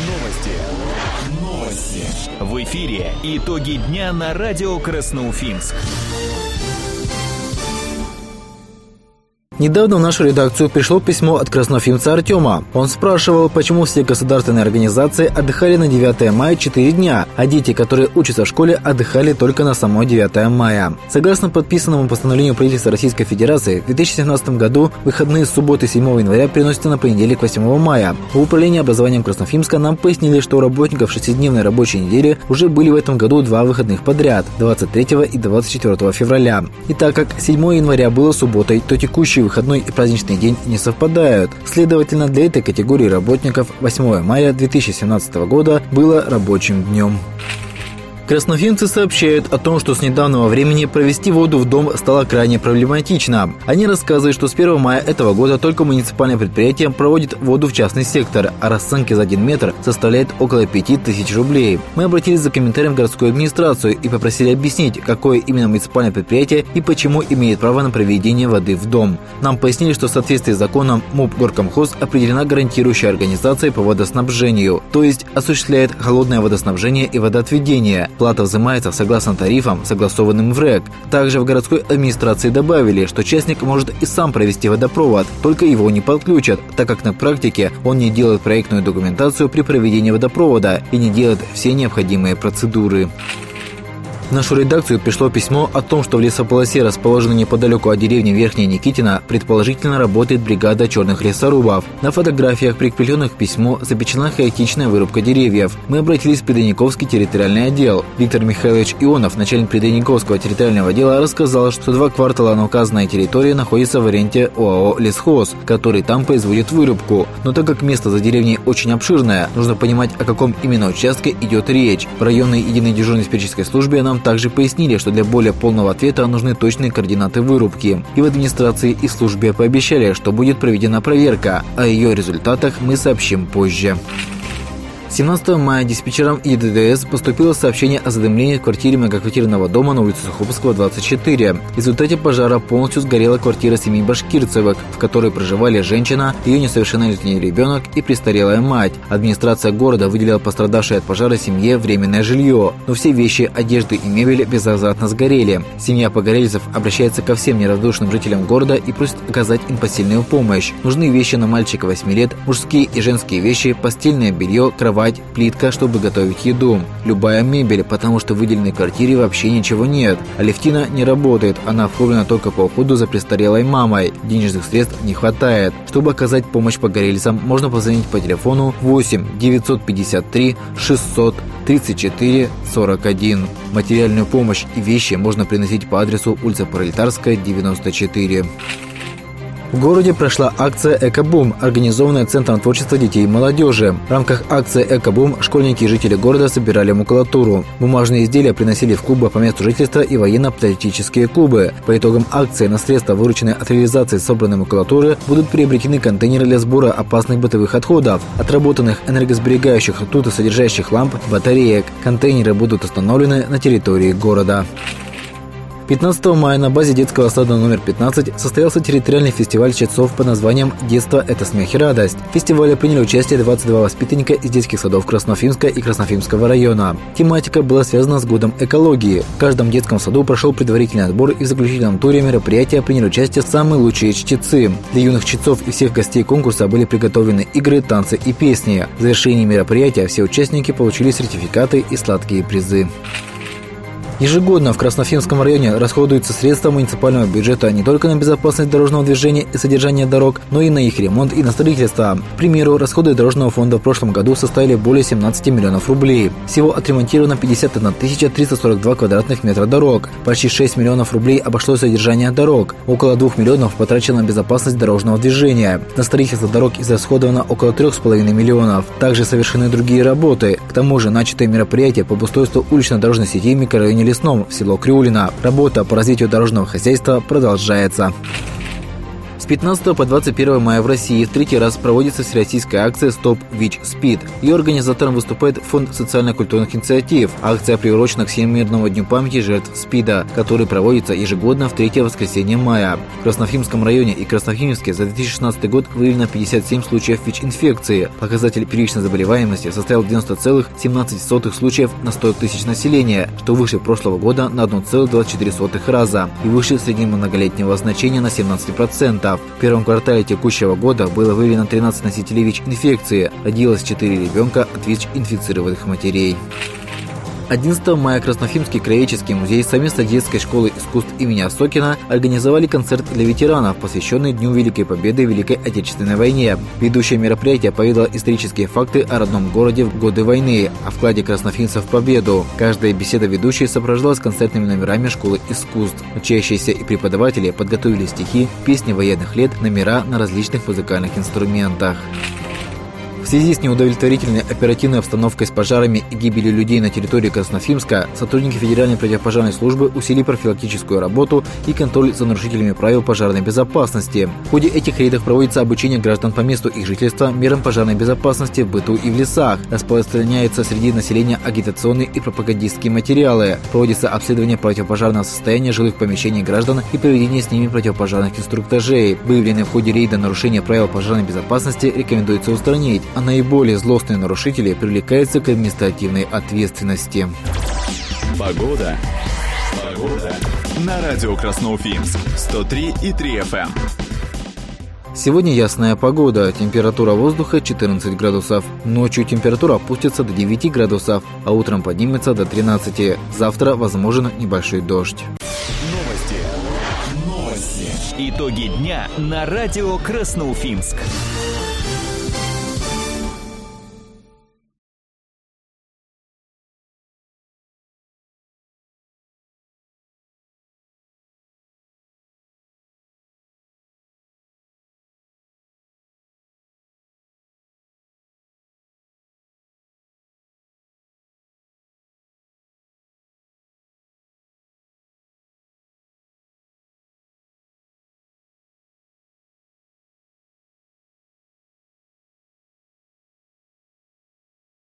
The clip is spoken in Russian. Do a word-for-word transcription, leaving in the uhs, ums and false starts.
Новости. Новости. В эфире итоги дня на радио Красноуфимск. Недавно в нашу редакцию пришло письмо от красноуфимца Артема. Он спрашивал, почему все государственные организации отдыхали на девятое мая четыре дня, а дети, которые учатся в школе, отдыхали только на само девятое мая. Согласно подписанному постановлению правительства Российской Федерации, в две тысячи семнадцатом году выходные с субботы седьмого января переносятся на понедельник восьмого мая. В управлении образованием Красноуфимска нам пояснили, что у работников шестидневной рабочей недели уже были в этом году два выходных подряд – двадцать третьего и двадцать четвёртого февраля. И так как седьмого января было субботой, то текущий выходной и праздничный день не совпадают. Следовательно, для этой категории работников восьмого мая две тысячи семнадцатого года было рабочим днем. Красноуфимцы сообщают о том, что с недавнего времени провести воду в дом стало крайне проблематично. Они рассказывают, что с первого мая этого года только муниципальное предприятие проводит воду в частный сектор, а расценки за один метр составляют около пяти тысяч рублей. Мы обратились за комментарием в городскую администрацию и попросили объяснить, какое именно муниципальное предприятие и почему имеет право на проведение воды в дом. Нам пояснили, что в соответствии с законом МУП Горкомхоз определена гарантирующая организация по водоснабжению, то есть осуществляет холодное водоснабжение и водоотведение. Плата взимается согласно тарифам, согласованным в РЭК. Также в городской администрации добавили, что частник может и сам провести водопровод, только его не подключат, так как на практике он не делает проектную документацию при проведении водопровода и не делает все необходимые процедуры. В нашу редакцию пришло письмо о том, что в лесополосе, расположенной неподалеку от деревни Верхняя Никитина, предположительно работает бригада черных лесорубов. На фотографиях, прикрепленных к письму, запечатлена хаотичная вырубка деревьев. Мы обратились в Придоньяковский территориальный отдел. Виктор Михайлович Ионов, начальник Придоньяковского территориального отдела, рассказал, что два квартала на указанной территории находится в аренде ОАО «Лесхоз», который там производит вырубку. Но так как место за деревней очень обширное, нужно понимать, о каком именно участке идет речь. В районной единой дежурно-диспетчерской службе нам также пояснили, что для более полного ответа нужны точные координаты вырубки. И в администрации и службе пообещали, что будет проведена проверка. О ее результатах мы сообщим позже. семнадцатого мая диспетчерам ЕДДС поступило сообщение о задымлении в квартире многоквартирного дома на улице Сухопутского, двадцать четыре. В результате пожара полностью сгорела квартира семьи Башкирцевых, в которой проживали женщина, ее несовершеннолетний ребенок и престарелая мать. Администрация города выделила пострадавшей от пожара семье временное жилье, но все вещи, одежды и мебель безвозвратно сгорели. Семья погорельцев обращается ко всем неравнодушным жителям города и просит оказать им посильную помощь. Нужны вещи на мальчика восьми лет, мужские и женские вещи, постельное белье, кровать, плитка, чтобы готовить еду. Любая мебель, потому что в выделенной квартире вообще ничего нет. Алевтина не работает, она оформлена только по уходу за престарелой мамой. Денежных средств не хватает. Чтобы оказать помощь погорельцам, можно позвонить по телефону восемь девятьсот пятьдесят три шестьсот тридцать четыре сорок один. Материальную помощь и вещи можно приносить по адресу улица Пролетарская, девяносто четыре. В городе прошла акция «Экобум», организованная Центром творчества детей и молодежи. В рамках акции «Экобум» школьники и жители города собирали макулатуру. Бумажные изделия приносили в клубы по месту жительства и военно-патриотические клубы. По итогам акции на средства, вырученные от реализации собранной макулатуры, будут приобретены контейнеры для сбора опасных бытовых отходов, отработанных энергосберегающих ртутосодержащих ламп, батареек. Контейнеры будут установлены на территории города. пятнадцатого мая на базе детского сада номер пятнадцать состоялся территориальный фестиваль чтецов под названием «Детство – это смех и радость». В фестивале приняли участие двадцать два воспитанника из детских садов Красноуфимска и Красноуфимского района. Тематика была связана с годом экологии. В каждом детском саду прошел предварительный отбор, и в заключительном туре мероприятия приняли участие самые лучшие чтецы. Для юных чтецов и всех гостей конкурса были приготовлены игры, танцы и песни. В завершении мероприятия все участники получили сертификаты и сладкие призы. Ежегодно в Красноуфимском районе расходуются средства муниципального бюджета не только на безопасность дорожного движения и содержание дорог, но и на их ремонт и на строительство. К примеру, расходы дорожного фонда в прошлом году составили более семнадцати миллионов рублей. Всего отремонтировано пятьдесят одна тысяча триста сорок два квадратных метра дорог. Почти шесть миллионов рублей обошлось содержание дорог. Около двух миллионов потрачено на безопасность дорожного движения. На строительство дорог израсходовано около трех с половиной миллионов. Также совершены другие работы. К тому же начатые мероприятия по обустройству улично-дорожной сети в микрорайоне Лесном в село Крюлино. Работа по развитию дорожного хозяйства продолжается. С пятнадцатого по двадцать первое мая в России в третий раз проводится всероссийская акция «Стоп ВИЧ-СПИД». Ее организатором выступает Фонд социально-культурных инициатив. Акция приурочена к Всемирному дню памяти жертв СПИДа, который проводится ежегодно в третье воскресенье мая. В Красноуфимском районе и Красноуфимске за две тысячи шестнадцатый год выявлено пятьдесят семь случаев ВИЧ-инфекции. Показатель первичной заболеваемости составил девяносто целых семнадцать сотых случаев на сто тысяч населения, что выше прошлого года на одна целая двадцать четыре сотых раза и выше среднего многолетнего значения на семнадцать процентов. В первом квартале текущего года было выявлено тринадцать носителей ВИЧ-инфекции, родилось четыре ребенка от ВИЧ-инфицированных матерей. одиннадцатого мая Красноуфимский краеведческий музей совместно с детской школой искусств имени Осокина организовали концерт для ветеранов, посвященный Дню Великой Победы в Великой Отечественной войне. Ведущее мероприятие поведало исторические факты о родном городе в годы войны, о вкладе красноуфимцев в победу. Каждая беседа ведущей сопровождалась концертными номерами школы искусств. Учащиеся и преподаватели подготовили стихи, песни военных лет, номера на различных музыкальных инструментах. В связи с неудовлетворительной оперативной обстановкой с пожарами и гибелью людей на территории Красноуфимска, сотрудники Федеральной противопожарной службы усилили профилактическую работу и контроль за нарушителями правил пожарной безопасности. В ходе этих рейдов проводится обучение граждан по месту их жительства мерам пожарной безопасности в быту и в лесах, распространяются среди населения агитационные и пропагандистские материалы, проводится обследование противопожарного состояния жилых помещений граждан и проведение с ними противопожарных инструктажей. Выявленные в ходе рейда нарушения правил пожарной безопасности рекомендуется устранить, а наиболее злостные нарушители привлекаются к административной ответственности. Погода. Погода. На радио Красноуфимск. сто три и три эф эм. Сегодня ясная погода, температура воздуха четырнадцать градусов. Ночью температура опустится до девяти градусов, а утром поднимется до тринадцати. Завтра возможен небольшой дождь. Новости. Новости. Итоги дня на радио Красноуфимск.